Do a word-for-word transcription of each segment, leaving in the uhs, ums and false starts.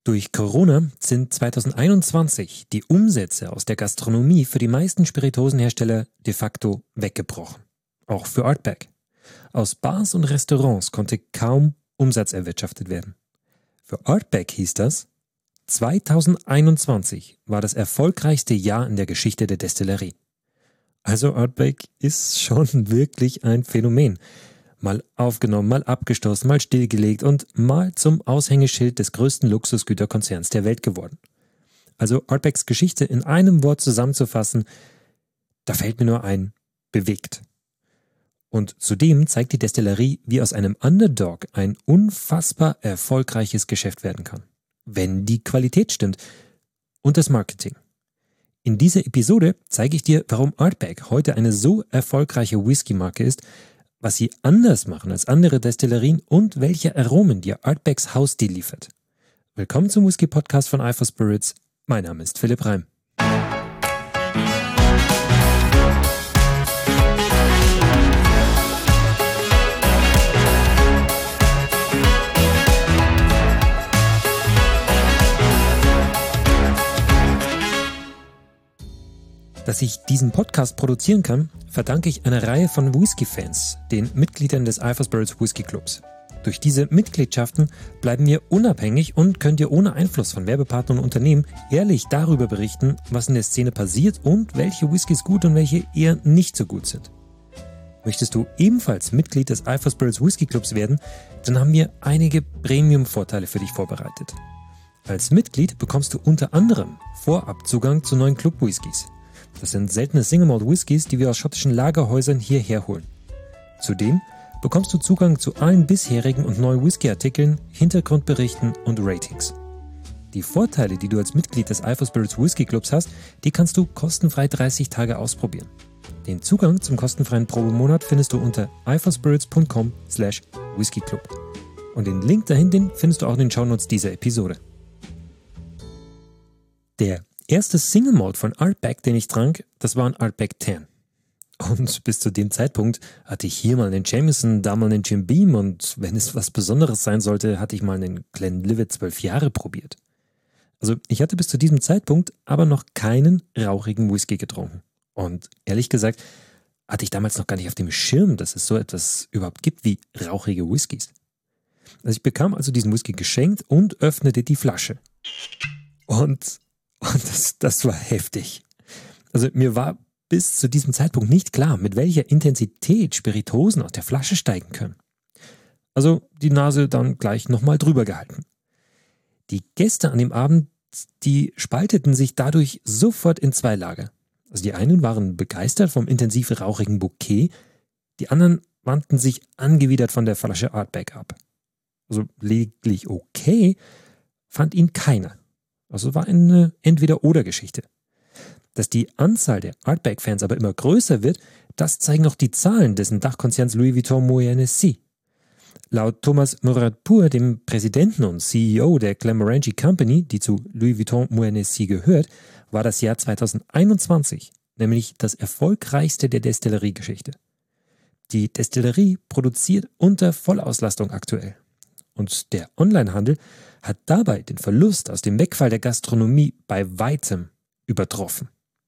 Durch Corona sind zwanzig einundzwanzig die Umsätze aus der Gastronomie für die meisten Spirituosenhersteller de facto weggebrochen. Auch für Ardbeg. Aus Bars und Restaurants konnte kaum Umsatz erwirtschaftet werden. Für Ardbeg hieß das, zwanzig einundzwanzig war das erfolgreichste Jahr in der Geschichte der Destillerie. Also Ardbeg ist schon wirklich ein Phänomen. Mal aufgenommen, mal abgestoßen, mal stillgelegt und mal zum Aushängeschild des größten Luxusgüterkonzerns der Welt geworden. Also Ardbegs Geschichte in einem Wort zusammenzufassen, da fällt mir nur ein, bewegt. Und zudem zeigt die Destillerie, wie aus einem Underdog ein unfassbar erfolgreiches Geschäft werden kann. Wenn die Qualität stimmt und das Marketing. In dieser Episode zeige ich dir, warum Ardbeg heute eine so erfolgreiche Whisky-Marke ist, was sie anders machen als andere Destillerien und welche Aromen dir Ardbegs Hausstil liefert. Willkommen zum Whisky-Podcast von I four Spirits. Mein Name ist Philipp Reim. Dass ich diesen Podcast produzieren kann, verdanke ich einer Reihe von Whisky-Fans, den Mitgliedern des I four Spirits Whisky Clubs. Durch diese Mitgliedschaften bleiben wir unabhängig und könnt ihr ohne Einfluss von Werbepartnern und Unternehmen ehrlich darüber berichten, was in der Szene passiert und welche Whiskys gut und welche eher nicht so gut sind. Möchtest du ebenfalls Mitglied des I four Spirits Whisky Clubs werden, dann haben wir einige Premium-Vorteile für dich vorbereitet. Als Mitglied bekommst du unter anderem Vorabzugang zu neuen Club-Whiskys. Das sind seltene Single Malt Whiskys, die wir aus schottischen Lagerhäusern hierher holen. Zudem bekommst du Zugang zu allen bisherigen und neuen Whisky-Artikeln, Hintergrundberichten und Ratings. Die Vorteile, die du als Mitglied des I four Spirits Whisky Clubs hast, die kannst du kostenfrei dreißig Tage ausprobieren. Den Zugang zum kostenfreien Probemonat findest du unter i four spirits dot com slash whisky club. Und den Link dahin den findest du auch in den Shownotes dieser Episode. Der erste Single Malt von Ardbeg, den ich trank, das war ein Ardbeg zehn. Und bis zu dem Zeitpunkt hatte ich hier mal einen Jameson, da mal einen Jim Beam und wenn es was Besonderes sein sollte, hatte ich mal einen Glenlivet zwölf Jahre probiert. Also ich hatte bis zu diesem Zeitpunkt aber noch keinen rauchigen Whisky getrunken. Und ehrlich gesagt hatte ich damals noch gar nicht auf dem Schirm, dass es so etwas überhaupt gibt wie rauchige Whiskys. Also ich bekam also diesen Whisky geschenkt und öffnete die Flasche. Und Und das, das war heftig. Also mir war bis zu diesem Zeitpunkt nicht klar, mit welcher Intensität Spirituosen aus der Flasche steigen können. Also die Nase dann gleich nochmal drüber gehalten. Die Gäste an dem Abend, die spalteten sich dadurch sofort in zwei Lager. Also die einen waren begeistert vom intensiv rauchigen Bouquet, die anderen wandten sich angewidert von der Flasche Ardbeg ab. Also lediglich okay fand ihn keiner. Also war eine Entweder-oder-Geschichte. Dass die Anzahl der Ardbeg-Fans aber immer größer wird, das zeigen auch die Zahlen dessen Dachkonzerns Louis Vuitton Moet Hennessy. Laut Thomas Muradpour, dem Präsidenten und C E O der Glenmorangie Company, die zu Louis Vuitton Moet Hennessy gehört, war das Jahr zwanzig einundzwanzig nämlich das erfolgreichste der Destilleriegeschichte. Die Destillerie produziert unter Vollauslastung aktuell. Und der Onlinehandel hat dabei den Verlust aus dem Wegfall der Gastronomie bei weitem übertroffen.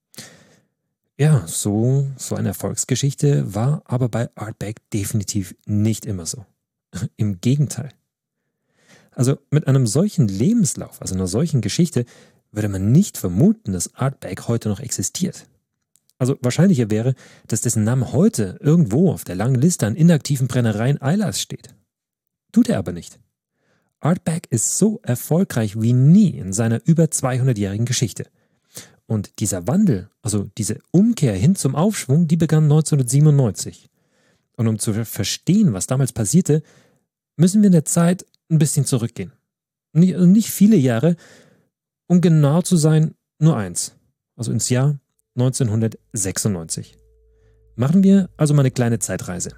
Ja, so, so eine Erfolgsgeschichte war aber bei Ardbeg definitiv nicht immer so. Im Gegenteil. Also mit einem solchen Lebenslauf, also einer solchen Geschichte, würde man nicht vermuten, dass Ardbeg heute noch existiert. Also wahrscheinlicher wäre, dass dessen Name heute irgendwo auf der langen Liste an inaktiven Brennereien Islay steht. Tut er aber nicht. Ardbeg ist so erfolgreich wie nie in seiner über zweihundertjährigen Geschichte. Und dieser Wandel, also diese Umkehr hin zum Aufschwung, die begann neunzehnhundertsiebenundneunzig. Und um zu verstehen, was damals passierte, müssen wir in der Zeit ein bisschen zurückgehen. Nicht viele Jahre, um genau zu sein, nur eins. Also ins Jahr neunzehnhundertsechsundneunzig. Machen wir also mal eine kleine Zeitreise.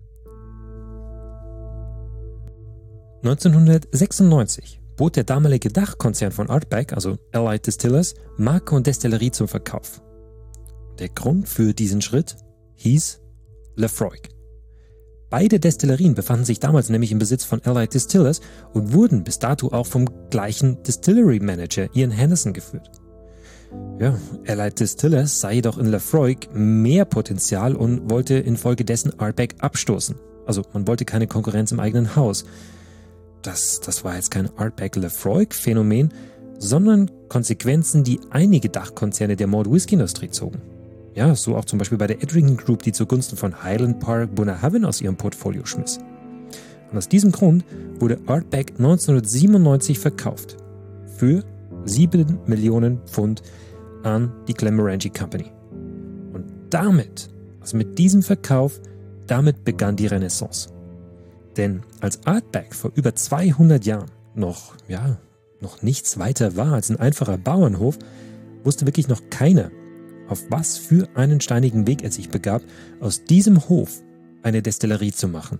neunzehnhundertsechsundneunzig bot der damalige Dachkonzern von Ardbeg, also Allied Distillers, Marke und Destillerie zum Verkauf. Der Grund für diesen Schritt hieß Laphroaig. Beide Destillerien befanden sich damals nämlich im Besitz von Allied Distillers und wurden bis dato auch vom gleichen Distillery Manager Ian Hennessy geführt. Ja, Allied Distillers sah jedoch in Laphroaig mehr Potenzial und wollte infolgedessen Ardbeg abstoßen. Also man wollte keine Konkurrenz im eigenen Haus. Das, das war jetzt kein Ardbeg-Laphroaig-Phänomen, sondern Konsequenzen, die einige Dachkonzerne der Malt-Whisky-Industrie zogen. Ja, so auch zum Beispiel bei der Edrington Group, die zugunsten von Highland Park Bunnahabhain aus ihrem Portfolio schmiss. Und aus diesem Grund wurde Ardbeg neunzehnhundertsiebenundneunzig verkauft. Für sieben Millionen Pfund an die Glenmorangie Company. Und damit, also mit diesem Verkauf, damit begann die Renaissance. Denn als Ardbeg vor über zweihundert Jahren noch, ja, noch nichts weiter war als ein einfacher Bauernhof, wusste wirklich noch keiner, auf was für einen steinigen Weg er sich begab, aus diesem Hof eine Destillerie zu machen.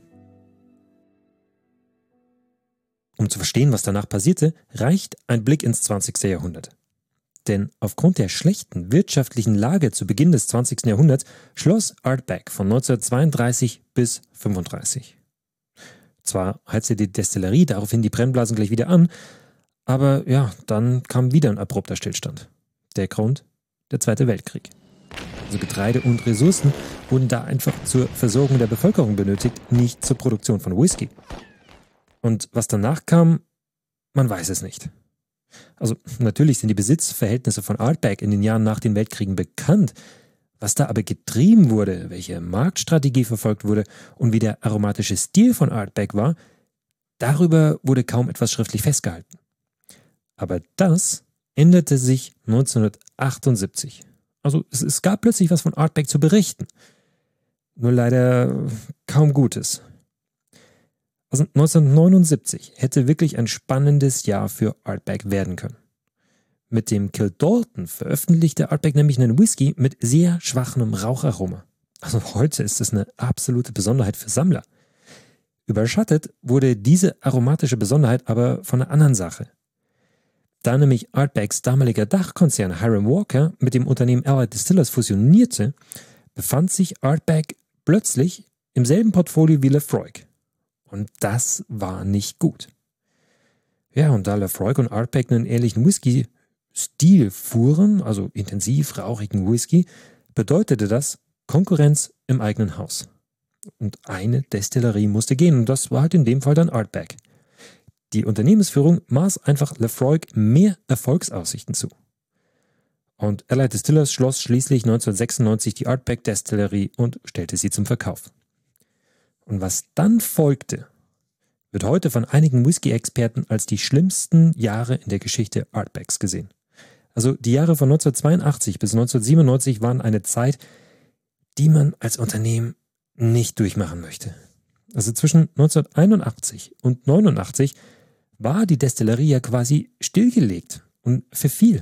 Um zu verstehen, was danach passierte, reicht ein Blick ins zwanzigste Jahrhundert. Denn aufgrund der schlechten wirtschaftlichen Lage zu Beginn des zwanzigsten Jahrhunderts schloss Ardbeg von neunzehnhundertzweiunddreißig bis fünfunddreißig. Zwar heizte die Destillerie daraufhin die Brennblasen gleich wieder an, aber ja, dann kam wieder ein abrupter Stillstand. Der Grund? Der Zweite Weltkrieg. Also Getreide und Ressourcen wurden da einfach zur Versorgung der Bevölkerung benötigt, nicht zur Produktion von Whisky. Und was danach kam, man weiß es nicht. Also natürlich sind die Besitzverhältnisse von Ardbeg in den Jahren nach den Weltkriegen bekannt. Was da aber getrieben wurde, welche Marktstrategie verfolgt wurde und wie der aromatische Stil von Ardbeg war, darüber wurde kaum etwas schriftlich festgehalten. Aber das änderte sich neunzehnhundertachtundsiebzig. Also es, es gab plötzlich was von Ardbeg zu berichten. Nur leider kaum Gutes. Also neunzehnhundertneunundsiebzig hätte wirklich ein spannendes Jahr für Ardbeg werden können. Mit dem Kildalton veröffentlichte Ardbeg nämlich einen Whisky mit sehr schwachem Raucharoma. Also heute ist es eine absolute Besonderheit für Sammler. Überschattet wurde diese aromatische Besonderheit aber von einer anderen Sache. Da nämlich Ardbegs damaliger Dachkonzern Hiram Walker mit dem Unternehmen Allied Distillers fusionierte, befand sich Ardbeg plötzlich im selben Portfolio wie Laphroaig. Und das war nicht gut. Ja, und da Laphroaig und Ardbeg einen ähnlichen Whisky-Stil fuhren, also intensiv rauchigen Whisky, bedeutete das Konkurrenz im eigenen Haus. Und eine Destillerie musste gehen und das war halt in dem Fall dann Ardbeg. Die Unternehmensführung maß einfach Laphroaig mehr Erfolgsaussichten zu. Und Allied Distillers schloss schließlich neunzehnhundertsechsundneunzig die Ardbeg Destillerie und stellte sie zum Verkauf. Und was dann folgte, wird heute von einigen Whisky-Experten als die schlimmsten Jahre in der Geschichte Ardbegs gesehen. Also die Jahre von neunzehnhundertzweiundachtzig bis neunzehnhundertsiebenundneunzig waren eine Zeit, die man als Unternehmen nicht durchmachen möchte. Also zwischen neunzehnhunderteinundachtzig und neunundachtzig war die Destillerie ja quasi stillgelegt und verfiel.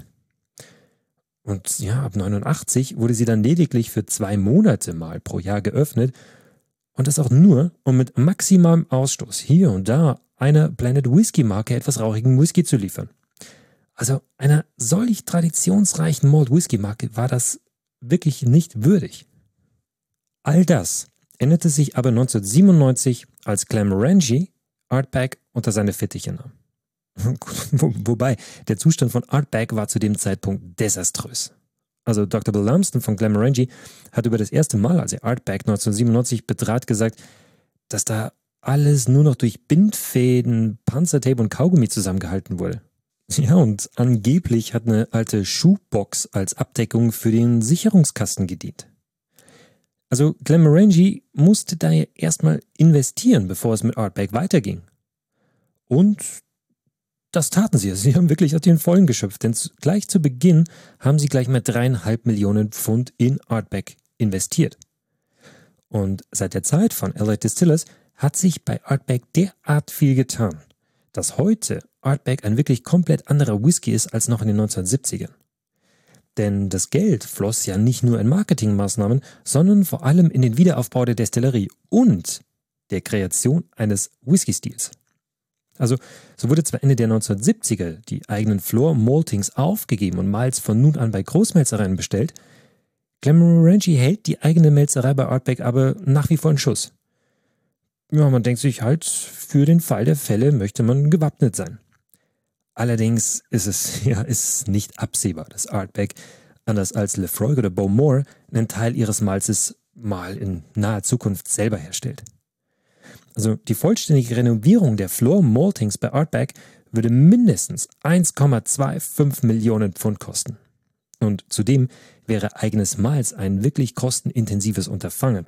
Und ja, ab neunundachtzig wurde sie dann lediglich für zwei Monate mal pro Jahr geöffnet und das auch nur, um mit maximalem Ausstoß hier und da einer Planet Whisky Marke etwas rauchigen Whisky zu liefern. Also einer solch traditionsreichen Malt Whisky Marke war das wirklich nicht würdig. All das änderte sich aber neunzehnhundertsiebenundneunzig, als Glenmorangie Ardbeg unter seine Fittiche nahm. Wo, wobei, der Zustand von Ardbeg war zu dem Zeitpunkt desaströs. Also Doktor Bill Lumsden von Glenmorangie hat über das erste Mal, als er Ardbeg neunzehnhundertsiebenundneunzig betrat, gesagt, dass da alles nur noch durch Bindfäden, Panzertape und Kaugummi zusammengehalten wurde. Ja, und angeblich hat eine alte Schuhbox als Abdeckung für den Sicherungskasten gedient. Also Glenmorangie musste daher erstmal investieren, bevor es mit Ardbeg weiterging. Und das taten sie. Sie haben wirklich aus den Vollen geschöpft, denn gleich zu Beginn haben sie gleich mal dreieinhalb Millionen Pfund in Ardbeg investiert. Und seit der Zeit von Allied Distillers hat sich bei Ardbeg derart viel getan, dass heute Ardbeg ein wirklich komplett anderer Whisky ist als noch in den neunzehnhundertsiebzigern. Denn das Geld floss ja nicht nur in Marketingmaßnahmen, sondern vor allem in den Wiederaufbau der Destillerie und der Kreation eines Whisky-Stils. Also, so wurde zwar Ende der neunzehnhundertsiebziger die eigenen Floor Maltings aufgegeben und Malz von nun an bei Großmelzereien bestellt, Glenmorangie hält die eigene Melzerei bei Ardbeg aber nach wie vor in Schuss. ja, man denkt sich halt, für den Fall der Fälle möchte man gewappnet sein. Allerdings ist es ja ist nicht absehbar, dass Ardbeg, anders als Laphroaig oder Bowmore, einen Teil ihres Malzes mal in naher Zukunft selber herstellt. Also die vollständige Renovierung der Floor Maltings bei Ardbeg würde mindestens eins Komma fünfundzwanzig Millionen Pfund kosten. Und zudem wäre eigenes Malz ein wirklich kostenintensives Unterfangen.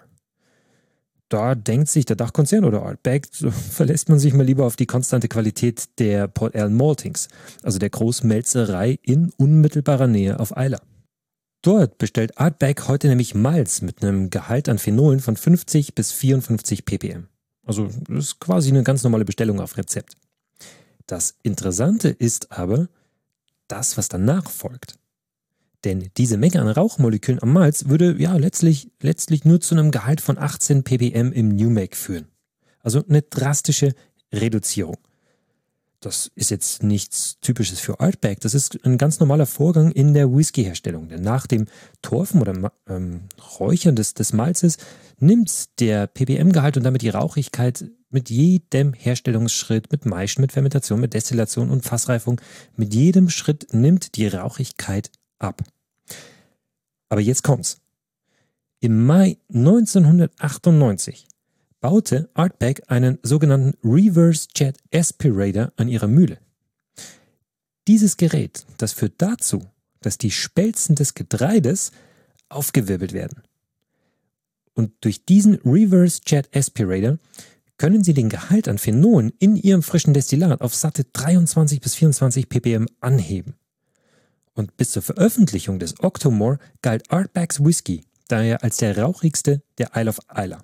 Da denkt sich der Dachkonzern oder Ardbeg, so verlässt man sich mal lieber auf die konstante Qualität der Port Ellen Maltings, also der Großmelzerei in unmittelbarer Nähe auf Islay. Dort bestellt Ardbeg heute nämlich Malz mit einem Gehalt an Phenolen von fünfzig bis vierundfünfzig ppm. Also das ist quasi eine ganz normale Bestellung auf Rezept. Das Interessante ist aber das, was danach folgt. Denn diese Menge an Rauchmolekülen am Malz würde ja letztlich, letztlich nur zu einem Gehalt von achtzehn ppm im New Make führen. Also eine drastische Reduzierung. Das ist jetzt nichts Typisches für Ardbeg, das ist ein ganz normaler Vorgang in der Whisky-Herstellung. Denn nach dem Torfen oder ähm, Räuchern des, des Malzes nimmt der ppm-Gehalt und damit die Rauchigkeit mit jedem Herstellungsschritt, mit Maischen, mit Fermentation, mit Destillation und Fassreifung, mit jedem Schritt nimmt die Rauchigkeit ab. Aber jetzt kommt's. Im Mai neunzehnhundertachtundneunzig baute Ardbeg einen sogenannten Reverse Jet Aspirator an ihrer Mühle. Dieses Gerät, das führt dazu, dass die Spelzen des Getreides aufgewirbelt werden. Und durch diesen Reverse Jet Aspirator können sie den Gehalt an Phenolen in ihrem frischen Destillat auf satte dreiundzwanzig bis vierundzwanzig ppm anheben. Und bis zur Veröffentlichung des Octomore galt Ardbegs Whisky daher als der rauchigste der Isle of Islay.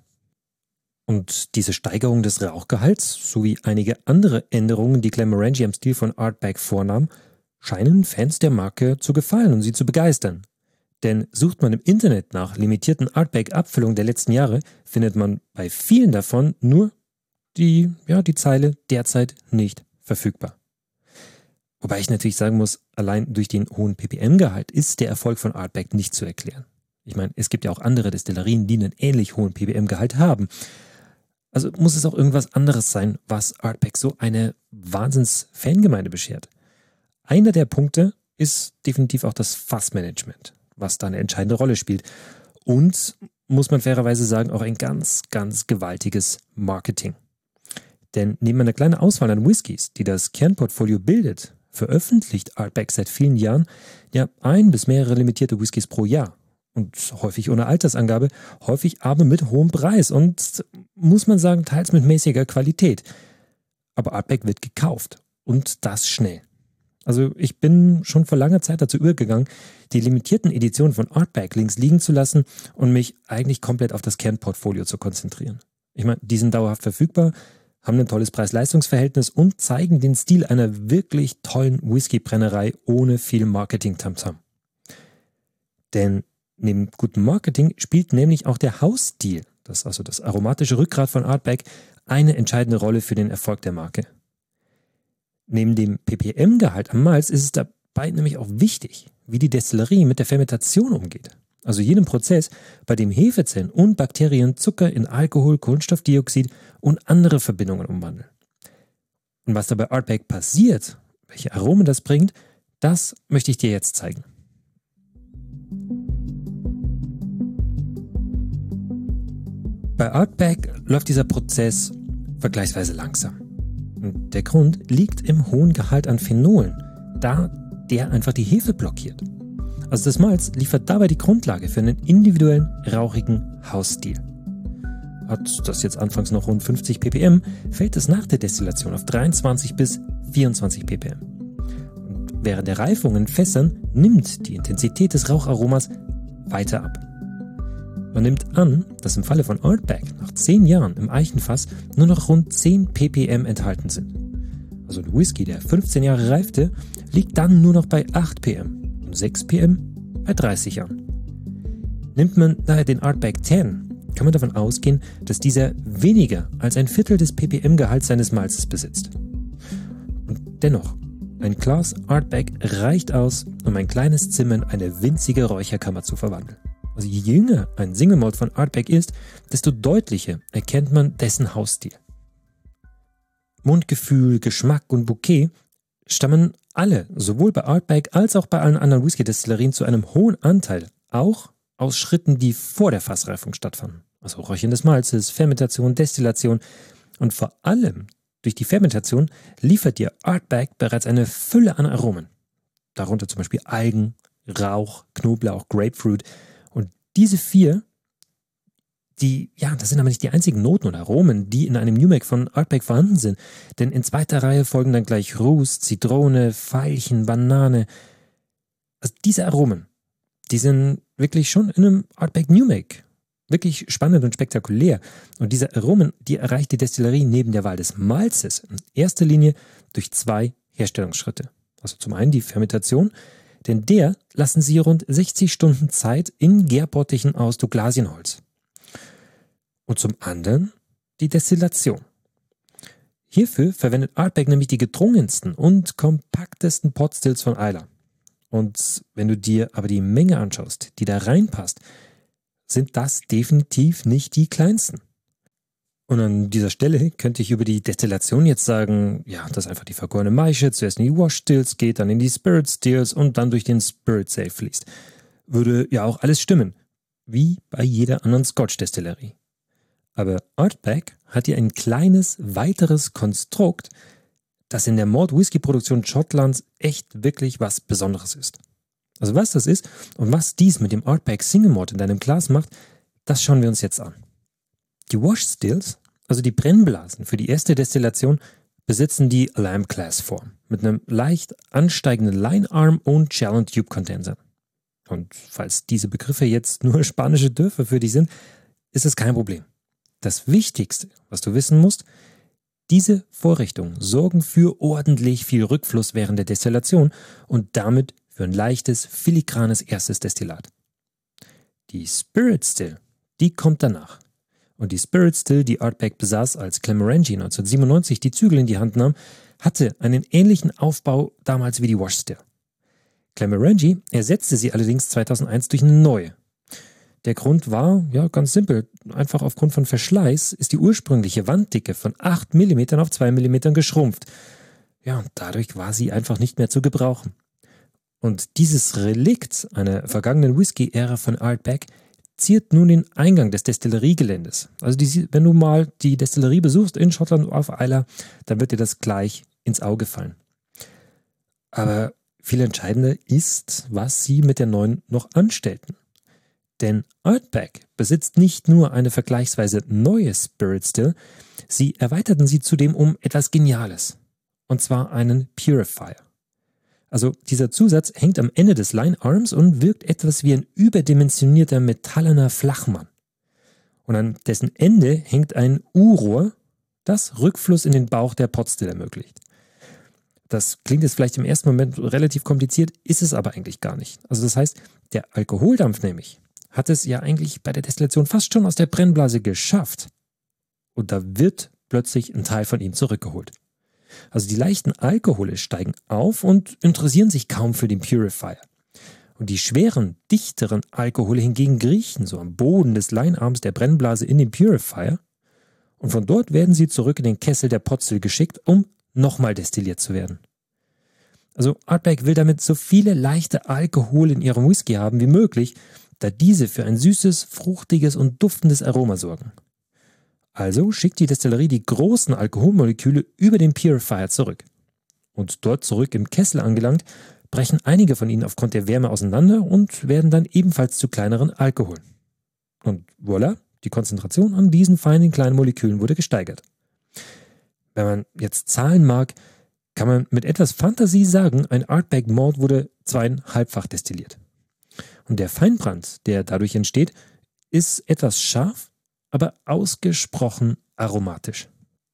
Und diese Steigerung des Rauchgehalts sowie einige andere Änderungen, die Glenmorangie am Stil von Ardbeg vornahm, scheinen Fans der Marke zu gefallen und sie zu begeistern. Denn sucht man im Internet nach limitierten Ardbeg-Abfüllungen der letzten Jahre, findet man bei vielen davon nur die, ja, die Zeile derzeit nicht verfügbar. Wobei ich natürlich sagen muss, allein durch den hohen ppm-Gehalt ist der Erfolg von Ardbeg nicht zu erklären. Ich meine, es gibt ja auch andere Destillerien, die einen ähnlich hohen ppm-Gehalt haben. Also muss es auch irgendwas anderes sein, was Ardbeg so eine Wahnsinns-Fangemeinde beschert. Einer der Punkte ist definitiv auch das Fassmanagement, was da eine entscheidende Rolle spielt. Und, muss man fairerweise sagen, auch ein ganz, ganz gewaltiges Marketing. Denn neben einer kleinen Auswahl an Whiskys, die das Kernportfolio bildet, veröffentlicht Ardbeg seit vielen Jahren ja ein bis mehrere limitierte Whiskys pro Jahr. Und häufig ohne Altersangabe, häufig aber mit hohem Preis und, muss man sagen, teils mit mäßiger Qualität. Aber Ardbeg wird gekauft und das schnell. Also ich bin schon vor langer Zeit dazu übergegangen, die limitierten Editionen von Ardbeg links liegen zu lassen und mich eigentlich komplett auf das Kernportfolio zu konzentrieren. Ich meine, die sind dauerhaft verfügbar, haben ein tolles Preis-Leistungs-Verhältnis und zeigen den Stil einer wirklich tollen Whisky-Brennerei ohne viel Marketing-Tamtam. Denn neben gutem Marketing spielt nämlich auch der Hausstil, das also das aromatische Rückgrat von Ardbeg, eine entscheidende Rolle für den Erfolg der Marke. Neben dem ppm-Gehalt am Malz ist es dabei nämlich auch wichtig, wie die Destillerie mit der Fermentation umgeht. Also jenem Prozess, bei dem Hefezellen und Bakterien Zucker in Alkohol, Kohlenstoffdioxid und andere Verbindungen umwandeln. Und was dabei Ardbeg passiert, welche Aromen das bringt, das möchte ich dir jetzt zeigen. Bei Ardbeg läuft dieser Prozess vergleichsweise langsam. Und der Grund liegt im hohen Gehalt an Phenolen, da der einfach die Hefe blockiert. Also das Malz liefert dabei die Grundlage für einen individuellen, rauchigen Hausstil. Hat das jetzt anfangs noch rund fünfzig ppm, fällt es nach der Destillation auf dreiundzwanzig bis vierundzwanzig ppm. Und während der Reifung in Fässern nimmt die Intensität des Raucharomas weiter ab. Man nimmt an, dass im Falle von Ardbeg nach zehn Jahren im Eichenfass nur noch rund zehn ppm enthalten sind. Also ein Whisky, der fünfzehn Jahre reifte, liegt dann nur noch bei acht ppm und sechs ppm bei dreißig Jahren. Nimmt man daher den Ardbeg zehn, kann man davon ausgehen, dass dieser weniger als ein Viertel des ppm-Gehalts seines Malzes besitzt. Und dennoch, ein Glas Ardbeg reicht aus, um ein kleines Zimmer in eine winzige Räucherkammer zu verwandeln. Also je jünger ein Single Malt von Ardbeg ist, desto deutlicher erkennt man dessen Hausstil. Mundgefühl, Geschmack und Bouquet stammen alle, sowohl bei Ardbeg als auch bei allen anderen Whisky-Destillerien, zu einem hohen Anteil auch aus Schritten, die vor der Fassreifung stattfanden. Also Räuchern des Malzes, Fermentation, Destillation und vor allem durch die Fermentation liefert dir Ardbeg bereits eine Fülle an Aromen. Darunter zum Beispiel Algen, Rauch, Knoblauch, Grapefruit. Und diese vier, die, ja, das sind aber nicht die einzigen Noten oder Aromen, die in einem New Make von Ardbeg vorhanden sind. Denn in zweiter Reihe folgen dann gleich Ruß, Zitrone, Veilchen, Banane. Also diese Aromen, die sind wirklich schon in einem Ardbeg New Make wirklich spannend und spektakulär. Und diese Aromen, die erreicht die Destillerie neben der Wahl des Malzes in erster Linie durch zwei Herstellungsschritte. Also zum einen die Fermentation, denn der lassen sie rund sechzig Stunden Zeit in Gärbottichen aus Douglasienholz. Und zum anderen die Destillation. Hierfür verwendet Ardbeg nämlich die gedrungensten und kompaktesten Potstills von Islay. Und wenn du dir aber die Menge anschaust, die da reinpasst, sind das definitiv nicht die kleinsten. Und an dieser Stelle könnte ich über die Destillation jetzt sagen, ja, dass einfach die vergorene Maische zuerst in die Wash Stills geht, dann in die Spirit Stills und dann durch den Spirit Safe fließt. Würde ja auch alles stimmen, wie bei jeder anderen Scotch-Destillerie. Aber Ardbeg hat hier ein kleines, weiteres Konstrukt, das in der Malt-Whisky-Produktion Schottlands echt wirklich was Besonderes ist. Also was das ist und was dies mit dem Ardbeg Single Malt in deinem Glas macht, das schauen wir uns jetzt an. Die Wash Stills, also die Brennblasen für die erste Destillation, besitzen die Lamb-Class-Form mit einem leicht ansteigenden Line-Arm und Shell-and-Tube-Condenser. Und falls diese Begriffe jetzt nur spanische Dörfer für dich sind, ist es kein Problem. Das Wichtigste, was du wissen musst, diese Vorrichtungen sorgen für ordentlich viel Rückfluss während der Destillation und damit für ein leichtes, filigranes erstes Destillat. Die Spirit Still, die kommt danach. Und die Spirit Still, die Ardbeg besaß, als Glenmorangie neunzehnhundertsiebenundneunzig die Zügel in die Hand nahm, hatte einen ähnlichen Aufbau damals wie die Wash Still. Glenmorangie ersetzte sie allerdings zweitausendeins durch eine neue. Der Grund war, ja, ganz simpel. Einfach aufgrund von Verschleiß ist die ursprüngliche Wanddicke von acht Millimeter auf zwei Millimeter geschrumpft. Ja, und dadurch war sie einfach nicht mehr zu gebrauchen. Und dieses Relikt einer vergangenen Whisky-Ära von Ardbeg ziert nun den Eingang des Destilleriegeländes. Also die, wenn du mal die Destillerie besuchst in Schottland auf Islay, dann wird dir das gleich ins Auge fallen. Aber viel entscheidender ist, was sie mit der neuen noch anstellten. Denn Ardbeg besitzt nicht nur eine vergleichsweise neue Spirit Still, sie erweiterten sie zudem um etwas Geniales. Und zwar einen Purifier. Also dieser Zusatz hängt am Ende des Line-Arms und wirkt etwas wie ein überdimensionierter metallener Flachmann. Und an dessen Ende hängt ein U-Rohr, das Rückfluss in den Bauch der Potstill ermöglicht. Das klingt jetzt vielleicht im ersten Moment relativ kompliziert, ist es aber eigentlich gar nicht. Also das heißt, der Alkoholdampf nämlich hat es ja eigentlich bei der Destillation fast schon aus der Brennblase geschafft. Und da wird plötzlich ein Teil von ihm zurückgeholt. Also die leichten Alkohole steigen auf und interessieren sich kaum für den Purifier. Und die schweren, dichteren Alkohole hingegen kriechen so am Boden des Linearms der Brennblase in den Purifier und von dort werden sie zurück in den Kessel der Potstill geschickt, um nochmal destilliert zu werden. Also Ardbeg will damit so viele leichte Alkohole in ihrem Whisky haben wie möglich, da diese für ein süßes, fruchtiges und duftendes Aroma sorgen. Also schickt die Destillerie die großen Alkoholmoleküle über den Purifier zurück. Und dort zurück im Kessel angelangt, brechen einige von ihnen aufgrund der Wärme auseinander und werden dann ebenfalls zu kleineren Alkoholen. Und voilà, die Konzentration an diesen feinen kleinen Molekülen wurde gesteigert. Wenn man jetzt zahlen mag, kann man mit etwas Fantasie sagen, ein Ardbeg Malt wurde zweieinhalbfach destilliert. Und der Feinbrand, der dadurch entsteht, ist etwas scharf, aber ausgesprochen aromatisch.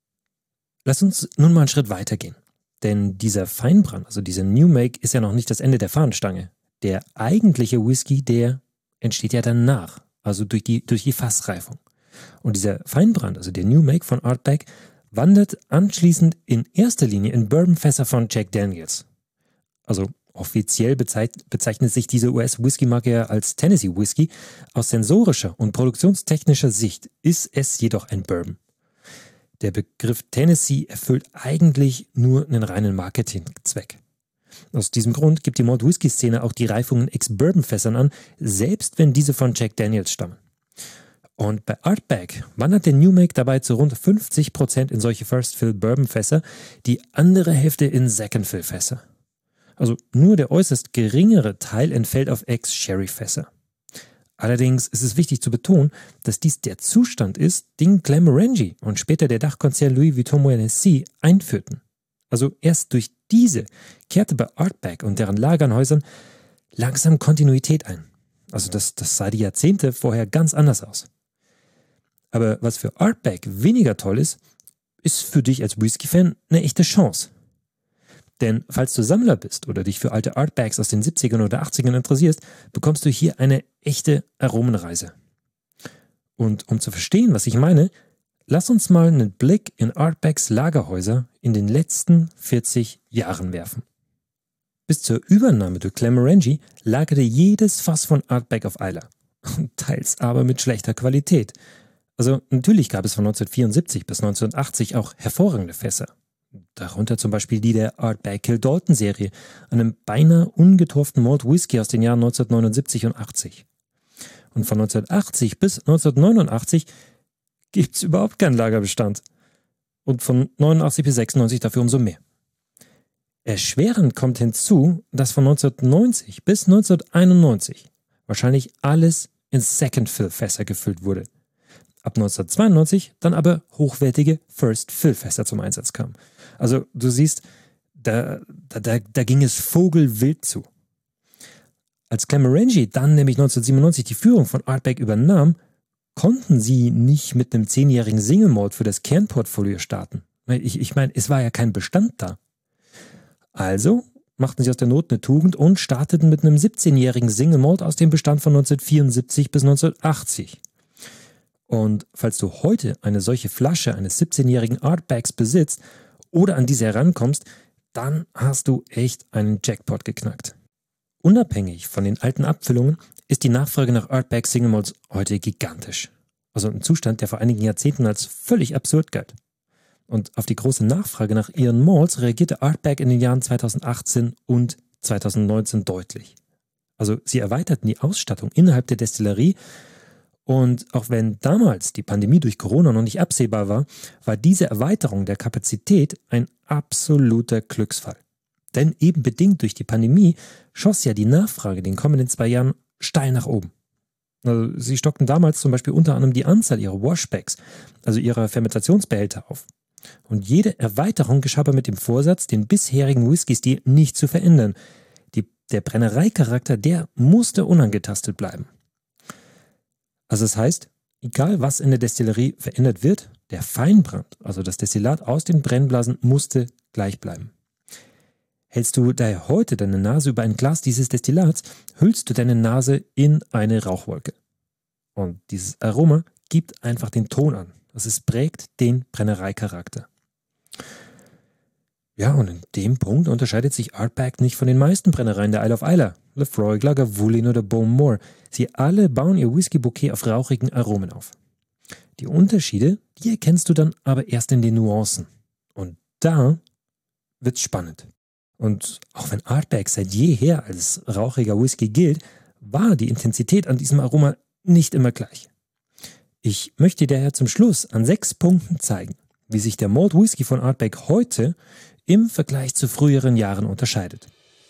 Lass uns nun mal einen Schritt weitergehen. Denn dieser Feinbrand, also dieser New Make, ist ja noch nicht das Ende der Fahnenstange. Der eigentliche Whisky, der entsteht ja danach, also durch die, durch die Fassreifung. Und dieser Feinbrand, also der New Make von Ardbeg, wandert anschließend in erster Linie in Bourbonfässer von Jack Daniels. Also Offiziell bezeichnet sich diese U S-Whisky-Marke ja als Tennessee Whiskey. Aus sensorischer und produktionstechnischer Sicht ist es jedoch ein Bourbon. Der Begriff Tennessee erfüllt eigentlich nur einen reinen Marketingzweck. Aus diesem Grund gibt die Malt-Whisky-Szene auch die Reifung in Ex-Bourbon-Fässern an, selbst wenn diese von Jack Daniels stammen. Und bei Ardbeg wandert der New Make dabei zu rund fünfzig Prozent in solche First-Fill-Bourbon-Fässer, die andere Hälfte in Second-Fill-Fässer. Also nur der äußerst geringere Teil entfällt auf Ex-Sherry-Fässer. Allerdings ist es wichtig zu betonen, dass dies der Zustand ist, den Glenmorangie und später der Dachkonzern Louis Vuitton Moet Hennessy einführten. Also erst durch diese kehrte bei Ardbeg und deren Lagernhäusern langsam Kontinuität ein. Also das, das sah die Jahrzehnte vorher ganz anders aus. Aber was für Ardbeg weniger toll ist, ist für dich als Whisky-Fan eine echte Chance. Denn falls du Sammler bist oder dich für alte Ardbegs aus den siebzigern oder achtzigern interessierst, bekommst du hier eine echte Aromenreise. Und um zu verstehen, was ich meine, lass uns mal einen Blick in Ardbegs Lagerhäuser in den letzten vierzig Jahren werfen. Bis zur Übernahme durch Glenmorangie lagerte jedes Fass von Ardbeg auf Islay. Teils aber mit schlechter Qualität. Also natürlich gab es von neunzehnhundertvierundsiebzig bis neunzehnhundertachtzig auch hervorragende Fässer. Darunter zum Beispiel die der Ardbeg Kildalton-Serie, einem beinahe ungetorften Malt Whisky aus den Jahren neunzehnhundertneunundsiebzig und achtzig. Und von neunzehnhundertachtzig bis neunzehnhundertneunundachtzig gibt es überhaupt keinen Lagerbestand. Und von neunundachtzig bis sechsundneunzig dafür umso mehr. Erschwerend kommt hinzu, dass von neunzehnhundertneunzig bis neunzehnhunderteinundneunzig wahrscheinlich alles in Second-Fill-Fässer gefüllt wurde. Ab neunzehnhundertzweiundneunzig dann aber hochwertige First-Fill-Fässer zum Einsatz kamen. Also du siehst, da, da, da, da ging es vogelwild zu. Als Glenmorangie dann nämlich neunzehnhundertsiebenundneunzig die Führung von Ardbeg übernahm, konnten sie nicht mit einem zehnjährigen Single Malt für das Kernportfolio starten. Ich, ich meine, es war ja kein Bestand da. Also machten sie aus der Not eine Tugend und starteten mit einem siebzehnjährigen Single Malt aus dem Bestand von neunzehnhundertvierundsiebzig bis neunzehnhundertachtzig. Und falls du heute eine solche Flasche eines siebzehnjährigen Ardbegs besitzt oder an diese herankommst, dann hast du echt einen Jackpot geknackt. Unabhängig von den alten Abfüllungen ist die Nachfrage nach Ardbeg Single Malts heute gigantisch. Also ein Zustand, der vor einigen Jahrzehnten als völlig absurd galt. Und auf die große Nachfrage nach ihren Malts reagierte Ardbeg in den Jahren zweitausendachtzehn und zweitausendneunzehn deutlich. Also sie erweiterten die Ausstattung innerhalb der Destillerie. Und auch wenn damals die Pandemie durch Corona noch nicht absehbar war, war diese Erweiterung der Kapazität ein absoluter Glücksfall. Denn eben bedingt durch die Pandemie schoss ja die Nachfrage in den kommenden zwei Jahren steil nach oben. Also sie stockten damals zum Beispiel unter anderem die Anzahl ihrer Washbacks, also ihrer Fermentationsbehälter auf. Und jede Erweiterung geschah aber mit dem Vorsatz, den bisherigen Whisky-Stil nicht zu verändern. Die, der Brennereicharakter, der musste unangetastet bleiben. Also das heißt, egal was in der Destillerie verändert wird, der Feinbrand, also das Destillat aus den Brennblasen, musste gleich bleiben. Hältst du daher heute deine Nase über ein Glas dieses Destillats, hüllst du deine Nase in eine Rauchwolke. Und dieses Aroma gibt einfach den Ton an. Also es prägt den Brennereicharakter. Ja, und in dem Punkt unterscheidet sich Ardbeg nicht von den meisten Brennereien der Isle of Islay, Laphroaig, Lagavulin oder Bowmore. Sie alle bauen ihr Whisky-Bouquet auf rauchigen Aromen auf. Die Unterschiede, die erkennst du dann aber erst in den Nuancen. Und da wird's spannend. Und auch wenn Ardbeg seit jeher als rauchiger Whisky gilt, war die Intensität an diesem Aroma nicht immer gleich. Ich möchte dir daher zum Schluss an sechs Punkten zeigen, wie sich der Malt Whisky von Ardbeg heute im Vergleich zu früheren Jahren unterscheidet.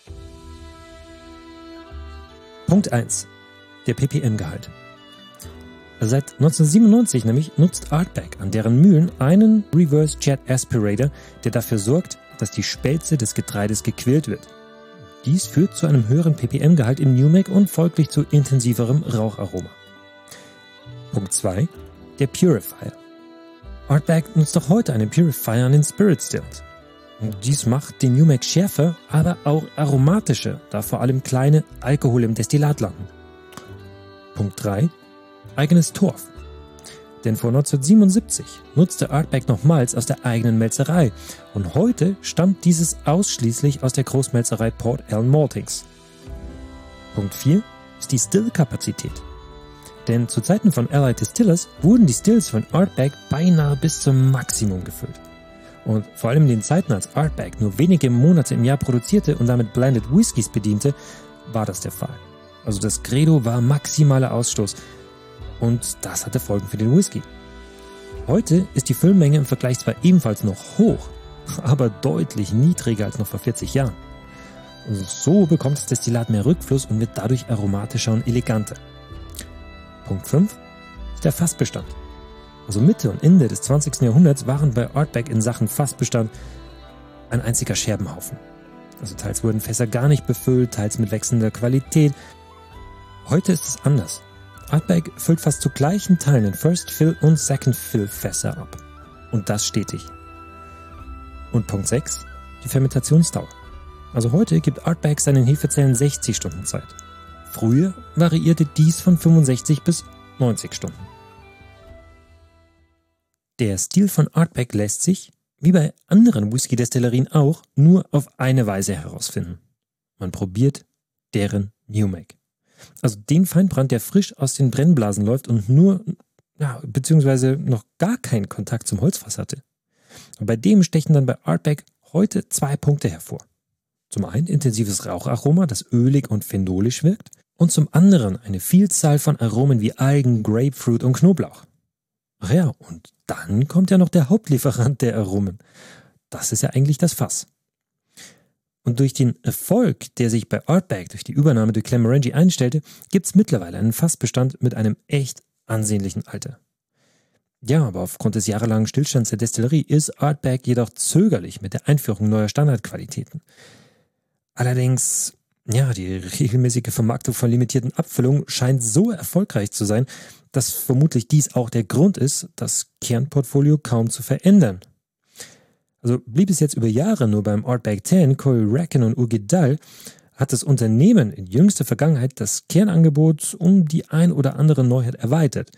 Punkt eins. Der P P M-Gehalt. Seit neunzehnhundertsiebenundneunzig nämlich nutzt Ardbeg an deren Mühlen einen Reverse Jet Aspirator, der dafür sorgt, dass die Spelze des Getreides gequillt wird. Dies führt zu einem höheren P P M-Gehalt im New Make und folglich zu intensiverem Raucharoma. Punkt zwei. Der Purifier. Ardbeg nutzt auch heute einen Purifier an den Spirit Stills. Dies macht den New Make schärfer, aber auch aromatischer, da vor allem kleine Alkohol im Destillat landen. Punkt drei. Eigenes Torf. Denn vor neunzehnhundertsiebenundsiebzig nutzte Ardbeg noch Malz aus der eigenen Melzerei und heute stammt dieses ausschließlich aus der Großmelzerei Port Ellen Maltings. Punkt vier ist die Still-Kapazität. Denn zu Zeiten von Allied Distillers wurden die Stills von Ardbeg beinahe bis zum Maximum gefüllt. Und vor allem in den Zeiten, als Ardbeg nur wenige Monate im Jahr produzierte und damit Blended Whiskys bediente, war das der Fall. Also das Credo war maximaler Ausstoß und das hatte Folgen für den Whisky. Heute ist die Füllmenge im Vergleich zwar ebenfalls noch hoch, aber deutlich niedriger als noch vor vierzig Jahren. Also so bekommt das Destillat mehr Rückfluss und wird dadurch aromatischer und eleganter. Punkt fünf ist der Fassbestand. Also Mitte und Ende des zwanzigsten Jahrhunderts waren bei Ardbeg in Sachen Fassbestand ein einziger Scherbenhaufen. Also teils wurden Fässer gar nicht befüllt, teils mit wechselnder Qualität. Heute ist es anders. Ardbeg füllt fast zu gleichen Teilen in First Fill und Second Fill Fässer ab. Und das stetig. Und Punkt sechs, die Fermentationsdauer. Also heute gibt Ardbeg seinen Hefezellen sechzig Stunden Zeit. Früher variierte dies von fünfundsechzig bis neunzig Stunden. Der Stil von Ardbeg lässt sich, wie bei anderen Whisky-Destillerien auch, nur auf eine Weise herausfinden. Man probiert deren New Make. Also den Feinbrand, der frisch aus den Brennblasen läuft und nur, ja, beziehungsweise noch gar keinen Kontakt zum Holzfass hatte. Und bei dem stechen dann bei Ardbeg heute zwei Punkte hervor. Zum einen intensives Raucharoma, das ölig und phenolisch wirkt, und zum anderen eine Vielzahl von Aromen wie Algen, Grapefruit und Knoblauch. Ach ja, und dann kommt ja noch der Hauptlieferant der Aromen. Das ist ja eigentlich das Fass. Und durch den Erfolg, der sich bei Ardbeg durch die Übernahme durch Glenmorangie einstellte, gibt es mittlerweile einen Fassbestand mit einem echt ansehnlichen Alter. Ja, aber aufgrund des jahrelangen Stillstands der Destillerie ist Ardbeg jedoch zögerlich mit der Einführung neuer Standardqualitäten. Allerdings, ja, die regelmäßige Vermarktung von limitierten Abfüllungen scheint so erfolgreich zu sein, dass vermutlich dies auch der Grund ist, das Kernportfolio kaum zu verändern. Also blieb es jetzt über Jahre nur beim Ardbeg zehn, Corey Racken und Uigeadail, hat das Unternehmen in jüngster Vergangenheit das Kernangebot um die ein oder andere Neuheit erweitert.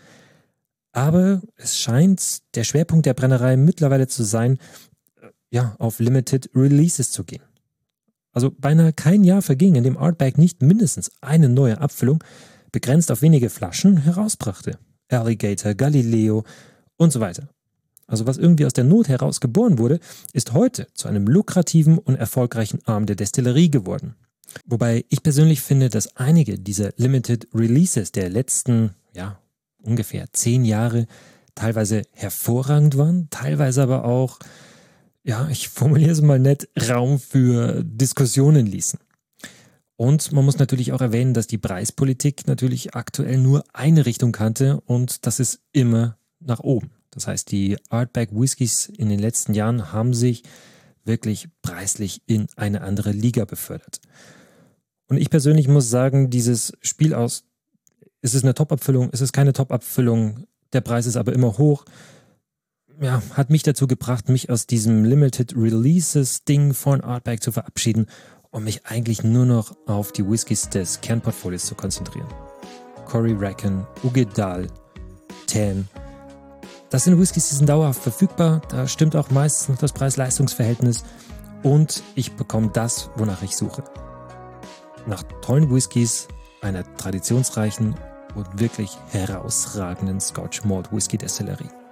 Aber es scheint der Schwerpunkt der Brennerei mittlerweile zu sein, ja, auf Limited Releases zu gehen. Also beinahe kein Jahr verging, in dem Ardbeg nicht mindestens eine neue Abfüllung, begrenzt auf wenige Flaschen, herausbrachte. Alligator, Galileo und so weiter. Also was irgendwie aus der Not heraus geboren wurde, ist heute zu einem lukrativen und erfolgreichen Arm der Destillerie geworden. Wobei ich persönlich finde, dass einige dieser Limited Releases der letzten, ja, ungefähr zehn Jahre teilweise hervorragend waren, teilweise aber auch, ja, ich formuliere es mal nett, Raum für Diskussionen ließen. Und man muss natürlich auch erwähnen, dass die Preispolitik natürlich aktuell nur eine Richtung kannte und das ist immer nach oben. Das heißt, die Ardbeg Whiskys in den letzten Jahren haben sich wirklich preislich in eine andere Liga befördert. Und ich persönlich muss sagen, dieses Spiel aus, ist es eine Top-Abfüllung, ist es keine Top-Abfüllung, der Preis ist aber immer hoch, ja, hat mich dazu gebracht, mich aus diesem Limited Releases-Ding von Ardbeg zu verabschieden und mich eigentlich nur noch auf die Whiskys des Kernportfolios zu konzentrieren. Corey Racken, Uigeadail, Tan. Das sind Whiskys, die sind dauerhaft verfügbar, da stimmt auch meistens noch das Preis-Leistungs-Verhältnis und ich bekomme das, wonach ich suche. Nach tollen Whiskys, einer traditionsreichen und wirklich herausragenden Scotch Malt Whisky Destillerie.